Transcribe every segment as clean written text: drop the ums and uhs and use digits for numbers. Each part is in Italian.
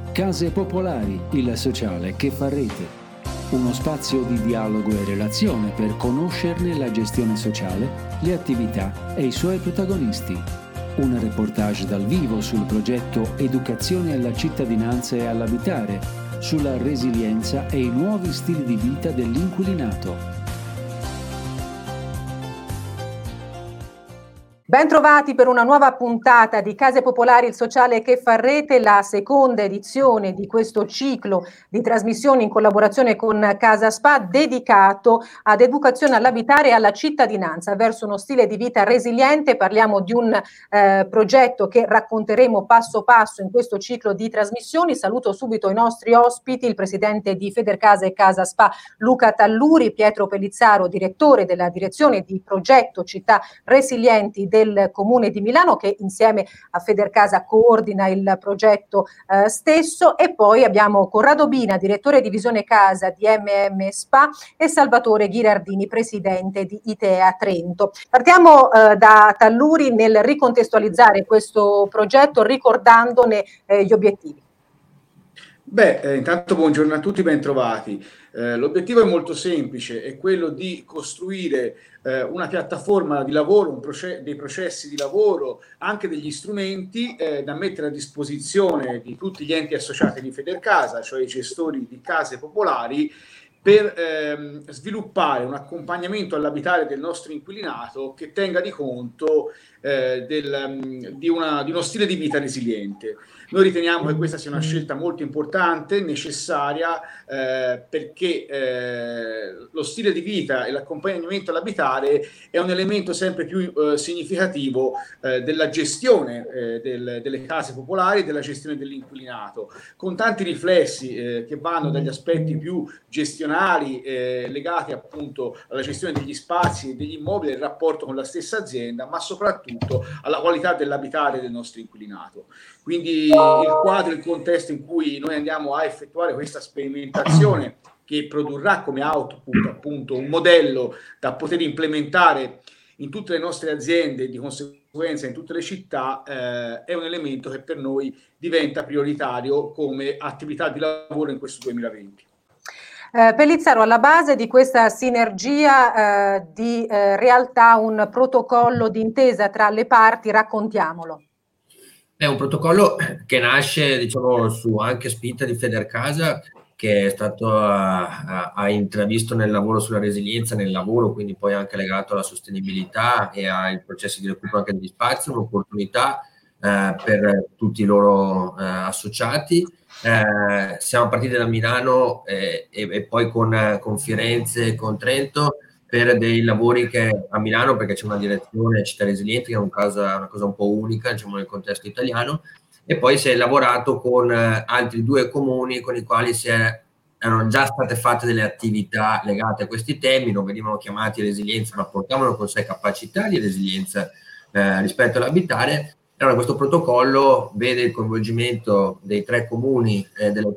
Case Popolari, il sociale che fa rete. Uno spazio di dialogo e relazione per conoscerne la gestione sociale, le attività e i suoi protagonisti. Un reportage dal vivo sul progetto Educazione alla cittadinanza e all'abitare, sulla resilienza e i nuovi stili di vita dell'inquilinato. Bentrovati per una nuova puntata di Case Popolari, il sociale che fa rete, la seconda edizione di questo ciclo di trasmissioni in collaborazione con Casa Spa dedicato ad educazione all'abitare e alla cittadinanza verso uno stile di vita resiliente. Parliamo di un progetto che racconteremo passo passo in questo ciclo di trasmissioni. Saluto subito i nostri ospiti, il presidente di Federcasa e Casa Spa Luca Talluri, Pietro Pellizzaro, direttore della direzione di progetto Città Resilienti del Comune di Milano, che insieme a Federcasa coordina il progetto stesso, e poi abbiamo Corrado Bina, direttore divisione casa di MM Spa, e Salvatore Ghirardini, presidente di ITEA Trento. Partiamo da Talluri nel ricontestualizzare questo progetto ricordandone gli obiettivi. Intanto buongiorno a tutti, ben trovati. L'obiettivo è molto semplice, è quello di costruire una piattaforma di lavoro, dei processi di lavoro, anche degli strumenti da mettere a disposizione di tutti gli enti associati di Federcasa, cioè i gestori di case popolari, per sviluppare un accompagnamento all'abitare del nostro inquilinato che tenga di conto di uno stile di vita resiliente. Noi riteniamo che questa sia una scelta molto importante, necessaria, perché lo stile di vita e l'accompagnamento all'abitare è un elemento sempre più significativo della gestione delle case popolari e della gestione dell'inquilinato, con tanti riflessi che vanno dagli aspetti più gestionali legati appunto alla gestione degli spazi e degli immobili, il rapporto con la stessa azienda, ma soprattutto alla qualità dell'abitare del nostro inquilinato. Quindi il quadro, il contesto in cui noi andiamo a effettuare questa sperimentazione, che produrrà come output appunto un modello da poter implementare in tutte le nostre aziende e di conseguenza in tutte le città, è un elemento che per noi diventa prioritario come attività di lavoro in questo 2020. Pellizzaro, alla base di questa sinergia di realtà un protocollo d'intesa tra le parti, raccontiamolo. È un protocollo che nasce, diciamo, su anche spinta di Federcasa, che è stato ha intravisto nel lavoro sulla resilienza nel lavoro, quindi poi anche legato alla sostenibilità e ai processi di recupero anche degli spazi, un'opportunità per tutti i loro associati. Siamo partiti da Milano e poi con Firenze e con Trento per dei lavori che a Milano, perché c'è una direzione Città Resilienti, che è una cosa un po' unica, diciamo, nel contesto italiano, e poi si è lavorato con altri 2 comuni con i quali erano già state fatte delle attività legate a questi temi, non venivano chiamati resilienza, ma portavano con sé capacità di resilienza rispetto all'abitare. Allora, questo protocollo vede il coinvolgimento dei 3 comuni, delle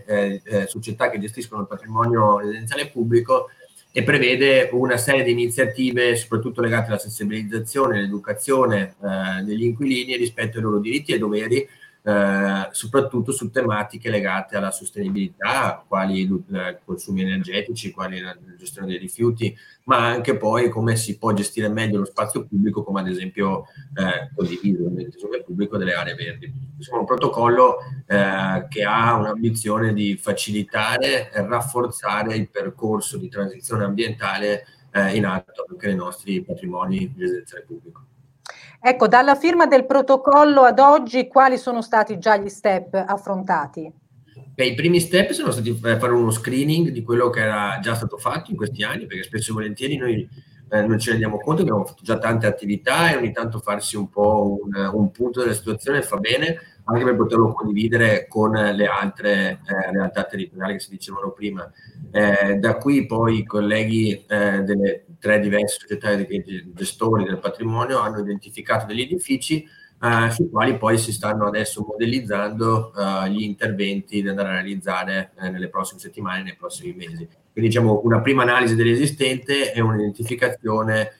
3 società che gestiscono il patrimonio residenziale pubblico, e prevede una serie di iniziative soprattutto legate alla sensibilizzazione e all'educazione degli inquilini rispetto ai loro diritti e doveri, soprattutto su tematiche legate alla sostenibilità, quali i consumi energetici, quali la gestione dei rifiuti, ma anche poi come si può gestire meglio lo spazio pubblico, come ad esempio condiviso nel pubblico delle aree verdi. Insomma, un protocollo che ha un'ambizione di facilitare e rafforzare il percorso di transizione ambientale in atto anche nei nostri patrimoni residenziali pubblici. Ecco, dalla firma del protocollo ad oggi, quali sono stati già gli step affrontati? I primi step sono stati fare uno screening di quello che era già stato fatto in questi anni, perché spesso e volentieri noi non ci rendiamo conto che abbiamo fatto già tante attività, e ogni tanto farsi un po' un punto della situazione fa bene, anche per poterlo condividere con le altre realtà territoriali che si dicevano prima. Da qui poi i colleghi delle 3 diverse società di gestori del patrimonio hanno identificato degli edifici sui quali poi si stanno adesso modellizzando gli interventi da andare a realizzare nelle prossime settimane, nei prossimi mesi. Quindi diciamo una prima analisi dell'esistente e un'identificazione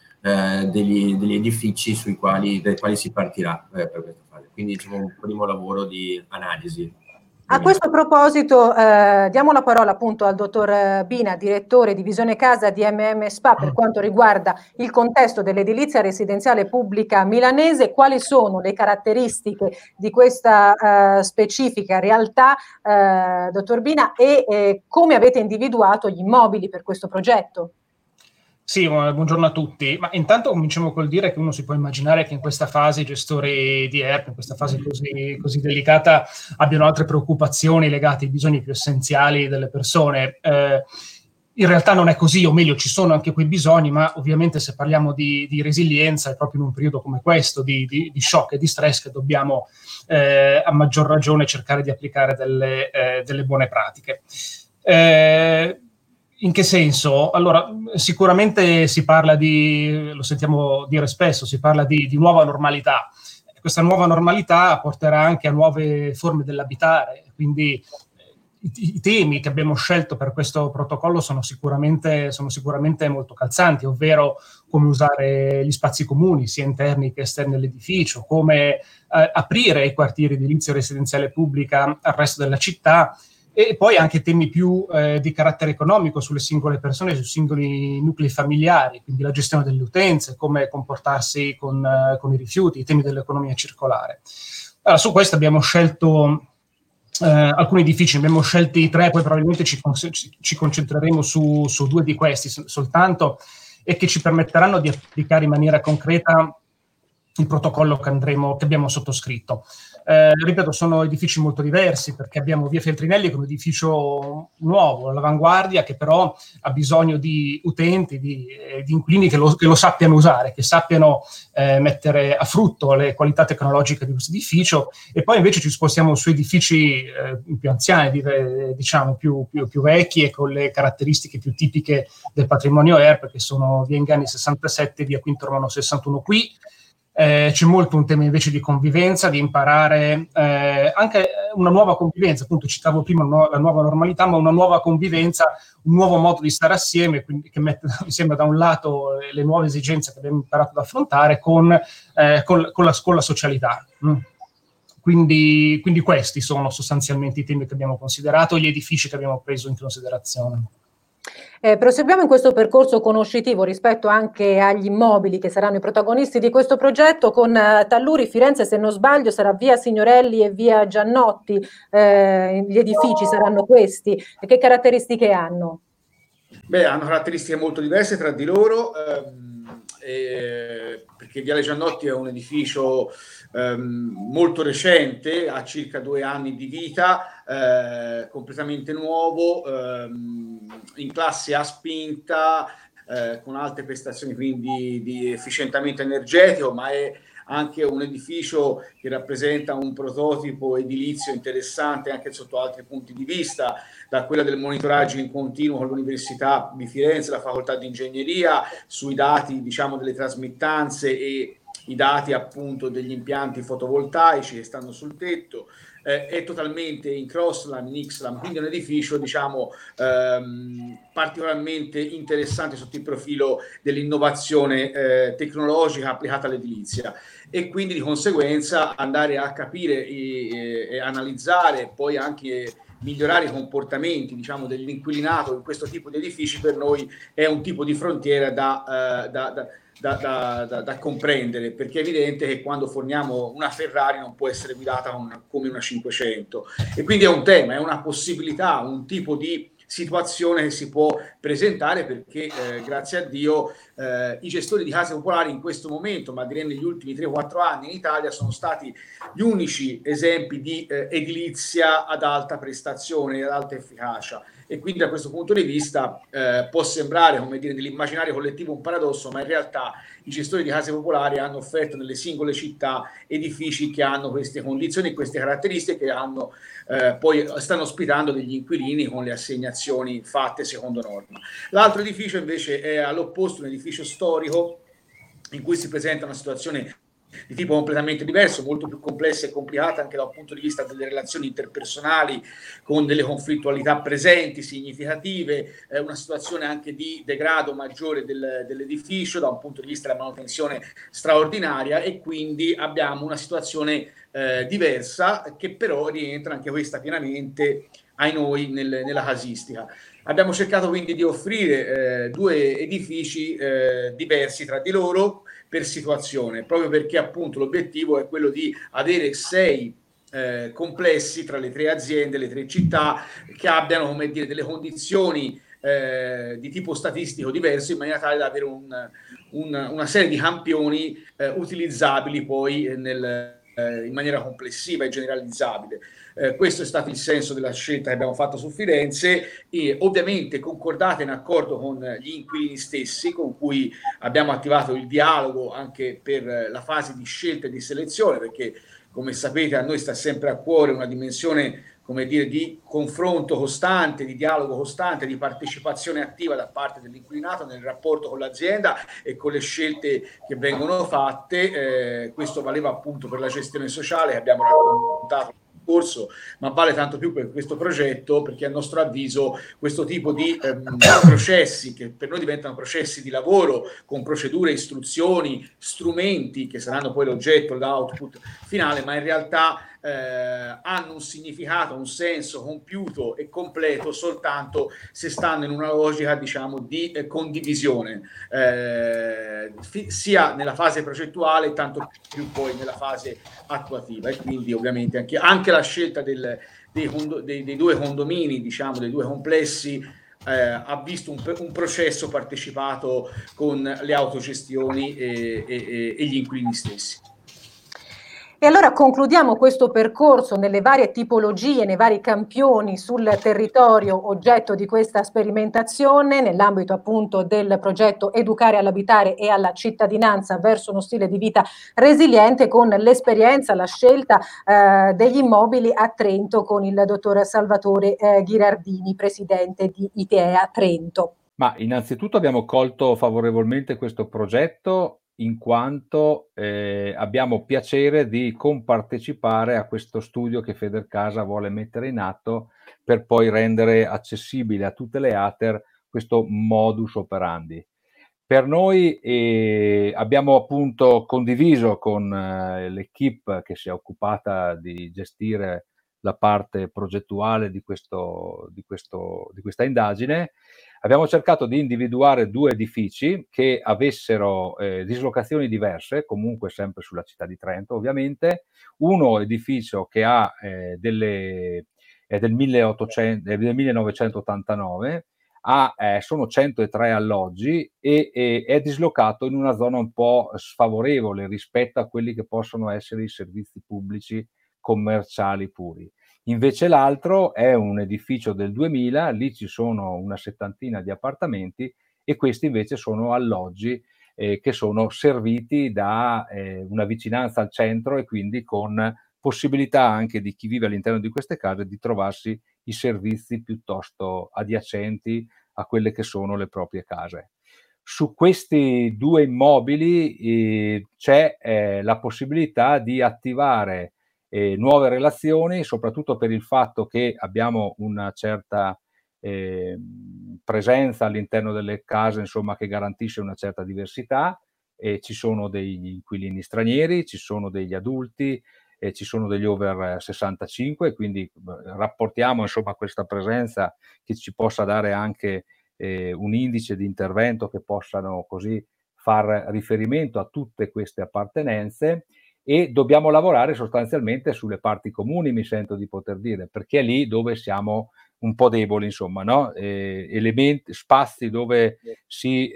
degli edifici dai quali si partirà per questa fase. Quindi diciamo un primo lavoro di analisi. A questo proposito diamo la parola appunto al dottor Bina, direttore divisione casa di MM SPA, per quanto riguarda il contesto dell'edilizia residenziale pubblica milanese. Quali sono le caratteristiche di questa specifica realtà, dottor Bina, e come avete individuato gli immobili per questo progetto? Sì, buongiorno a tutti. Ma intanto cominciamo col dire che uno si può immaginare che in questa fase i gestori di ERP, in questa fase così delicata, abbiano altre preoccupazioni legate ai bisogni più essenziali delle persone. In realtà non è così, o meglio, ci sono anche quei bisogni, ma ovviamente se parliamo di resilienza è proprio in un periodo come questo, di shock e di stress, che dobbiamo a maggior ragione cercare di applicare delle buone pratiche. In che senso? Allora, sicuramente si parla lo sentiamo dire spesso, si parla di nuova normalità. Questa nuova normalità porterà anche a nuove forme dell'abitare, quindi i temi che abbiamo scelto per questo protocollo sono sicuramente molto calzanti, ovvero come usare gli spazi comuni, sia interni che esterni all'edificio, come aprire i quartieri di edilizia residenziale pubblica al resto della città, e poi anche temi più di carattere economico sulle singole persone, sui singoli nuclei familiari, quindi la gestione delle utenze, come comportarsi con i rifiuti, i temi dell'economia circolare. Allora, su questo abbiamo scelto alcuni edifici, abbiamo scelti 3, poi probabilmente ci concentreremo su 2 di questi soltanto, e che ci permetteranno di applicare in maniera concreta il protocollo che abbiamo sottoscritto. Ripeto, sono edifici molto diversi, perché abbiamo via Feltrinelli, che è un edificio nuovo, all'avanguardia, che però ha bisogno di utenti, di inquilini che lo sappiano usare, che sappiano mettere a frutto le qualità tecnologiche di questo edificio. E poi invece ci spostiamo su edifici più anziani, diciamo più vecchi, e con le caratteristiche più tipiche del patrimonio ERP, che sono via Ingani 67, via Quinto Romano 61 qui. C'è molto un tema invece di convivenza, di imparare anche una nuova convivenza. Appunto, citavo prima la nuova normalità, ma una nuova convivenza, un nuovo modo di stare assieme, quindi che mette insieme da un lato le nuove esigenze che abbiamo imparato ad affrontare con la socialità. Quindi questi sono sostanzialmente i temi che abbiamo considerato, gli edifici che abbiamo preso in considerazione. Proseguiamo in questo percorso conoscitivo rispetto anche agli immobili che saranno i protagonisti di questo progetto. Con Talluri Firenze, se non sbaglio, sarà via Signorelli e via Giannotti, gli edifici saranno questi. E che caratteristiche hanno? Beh, hanno caratteristiche molto diverse tra di loro, perché Viale Giannotti è un edificio molto recente, ha circa 2 anni di vita, completamente nuovo, in classe A spinta, con alte prestazioni quindi di efficientamento energetico, ma è anche un edificio che rappresenta un prototipo edilizio interessante anche sotto altri punti di vista, da quella del monitoraggio in continuo con l'Università di Firenze, la Facoltà di Ingegneria, sui dati, diciamo, delle trasmittanze e i dati appunto degli impianti fotovoltaici che stanno sul tetto. È totalmente in crosslam, in xlam, quindi è un edificio, diciamo, particolarmente interessante sotto il profilo dell'innovazione tecnologica applicata all'edilizia, e quindi di conseguenza andare a capire e analizzare, poi anche migliorare i comportamenti, diciamo, dell'inquilinato in questo tipo di edifici, per noi è un tipo di frontiera da comprendere, perché è evidente che quando forniamo una Ferrari non può essere guidata come una 500, e quindi è un tema, è una possibilità, un tipo di situazione che si può presentare, perché grazie a Dio i gestori di case popolari in questo momento, ma direi negli ultimi 3-4 anni in Italia, sono stati gli unici esempi di edilizia ad alta prestazione, ad alta efficacia. E quindi da questo punto di vista può sembrare, come dire, nell'immaginario collettivo un paradosso, ma in realtà i gestori di case popolari hanno offerto nelle singole città edifici che hanno queste condizioni e queste caratteristiche, che hanno poi stanno ospitando degli inquilini con le assegnazioni fatte secondo norma. L'altro edificio invece è all'opposto, un edificio storico in cui si presenta una situazione di tipo completamente diverso, molto più complessa e complicata anche dal punto di vista delle relazioni interpersonali, con delle conflittualità presenti, significative, una situazione anche di degrado maggiore dell'edificio da un punto di vista della manutenzione straordinaria, e quindi abbiamo una situazione diversa, che però rientra anche questa pienamente ai noi nella casistica. Abbiamo cercato quindi di offrire due edifici diversi tra di loro per situazione, proprio perché appunto l'obiettivo è quello di avere 6 complessi tra le 3 aziende, le 3 città, che abbiano, come dire, delle condizioni di tipo statistico diverso, in maniera tale da avere una serie di campioni utilizzabili poi in maniera complessiva e generalizzabile. Questo è stato il senso della scelta che abbiamo fatto su Firenze, e ovviamente concordata in accordo con gli inquilini stessi, con cui abbiamo attivato il dialogo anche per la fase di scelta e di selezione, perché come sapete a noi sta sempre a cuore una dimensione, come dire, di confronto costante, di dialogo costante, di partecipazione attiva da parte dell'inquilinato nel rapporto con l'azienda e con le scelte che vengono fatte. Questo valeva appunto per la gestione sociale che abbiamo raccontato corso, ma vale tanto più per questo progetto, perché a nostro avviso questo tipo di processi, che per noi diventano processi di lavoro con procedure, istruzioni, strumenti che saranno poi l'oggetto, l'output finale, ma in realtà hanno un significato, un senso compiuto e completo soltanto se stanno in una logica, diciamo, di condivisione, sia nella fase progettuale tanto più poi nella fase attuativa. E quindi ovviamente anche la scelta dei due condomini, diciamo, dei due complessi, ha visto un processo partecipato con le autogestioni e gli inquilini stessi. E allora concludiamo questo percorso nelle varie tipologie, nei vari campioni sul territorio oggetto di questa sperimentazione, nell'ambito appunto del progetto Educare all'abitare e alla cittadinanza verso uno stile di vita resiliente, con l'esperienza, la scelta degli immobili a Trento con il dottor Salvatore Ghirardini, presidente di ITEA Trento. Ma innanzitutto abbiamo colto favorevolmente questo progetto in quanto abbiamo piacere di compartecipare a questo studio che Federcasa vuole mettere in atto per poi rendere accessibile a tutte le ATER questo modus operandi. Per noi abbiamo appunto condiviso con l'equipe che si è occupata di gestire la parte progettuale di questa indagine. Abbiamo cercato di individuare due edifici che avessero dislocazioni diverse, comunque sempre sulla città di Trento ovviamente. Uno edificio che è del 1989, sono 103 alloggi e è dislocato in una zona un po' sfavorevole rispetto a quelli che possono essere i servizi pubblici commerciali puri. Invece l'altro è un edificio del 2000, lì ci sono una settantina di appartamenti e questi invece sono alloggi che sono serviti da una vicinanza al centro e quindi con possibilità anche di chi vive all'interno di queste case di trovarsi i servizi piuttosto adiacenti a quelle che sono le proprie case. Su questi due immobili c'è la possibilità di attivare nuove relazioni, soprattutto per il fatto che abbiamo una certa presenza all'interno delle case, insomma, che garantisce una certa diversità. Ci sono degli inquilini stranieri, ci sono degli adulti, ci sono degli over 65, quindi rapportiamo insomma questa presenza che ci possa dare anche un indice di intervento che possano così far riferimento a tutte queste appartenenze, e dobbiamo lavorare sostanzialmente sulle parti comuni, mi sento di poter dire, perché è lì dove siamo un po' deboli, insomma, no? Elementi, spazi dove si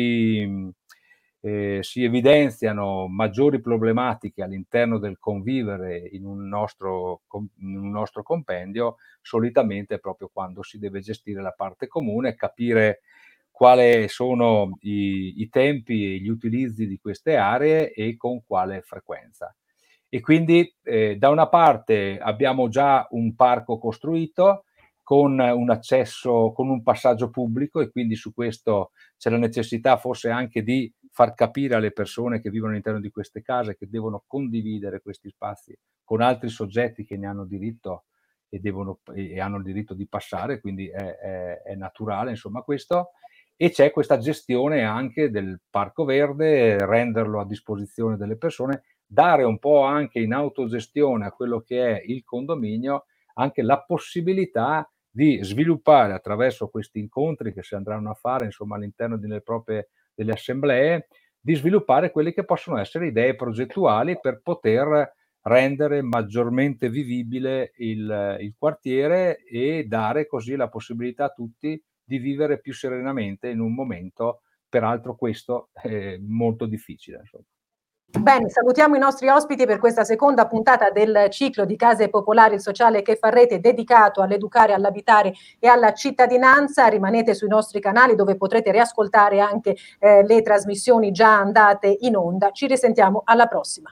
evidenziano maggiori problematiche all'interno del convivere in un nostro compendio, solitamente proprio quando si deve gestire la parte comune, capire quali sono i tempi e gli utilizzi di queste aree e con quale frequenza. E quindi da una parte abbiamo già un parco costruito con un accesso, con un passaggio pubblico, e quindi su questo c'è la necessità forse anche di far capire alle persone che vivono all'interno di queste case che devono condividere questi spazi con altri soggetti che ne hanno diritto e hanno il diritto di passare, quindi è naturale, insomma, questo. E c'è questa gestione anche del parco verde, renderlo a disposizione delle persone, dare un po' anche in autogestione a quello che è il condominio anche la possibilità di sviluppare attraverso questi incontri che si andranno a fare, insomma, all'interno delle assemblee, di sviluppare quelle che possono essere idee progettuali per poter rendere maggiormente vivibile il quartiere e dare così la possibilità a tutti di vivere più serenamente in un momento, peraltro questo è molto difficile, insomma. Bene, salutiamo i nostri ospiti per questa seconda puntata del ciclo di Case Popolari, il sociale che fa rete, dedicato all'educare, all'abitare e alla cittadinanza. Rimanete sui nostri canali dove potrete riascoltare anche le trasmissioni già andate in onda. Ci risentiamo alla prossima.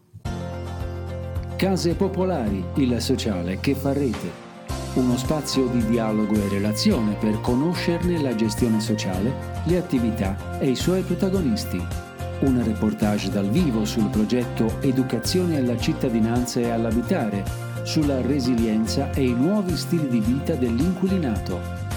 Case Popolari, il sociale che fa rete. Uno spazio di dialogo e relazione per conoscerne la gestione sociale, le attività e i suoi protagonisti. Un reportage dal vivo sul progetto Educazione alla cittadinanza e all'abitare, sulla resilienza e i nuovi stili di vita dell'inquilinato.